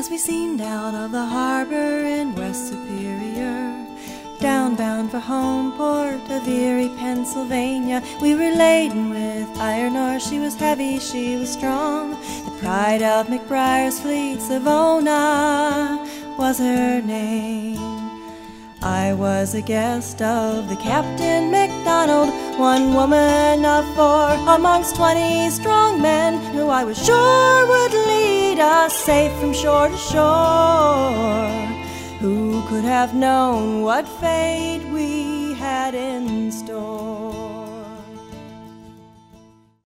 As we steamed out of the harbor in West Superior, downbound for home port of Erie, Pennsylvania, we were laden with iron ore. She was heavy, she was strong. The pride of McBriar's fleet, Savona was her name. I was a guest of the Captain MacDonald, one woman of 4 amongst 20 strong men, who I was sure would lead us safe from shore to shore. Who could have known what fate we had in store?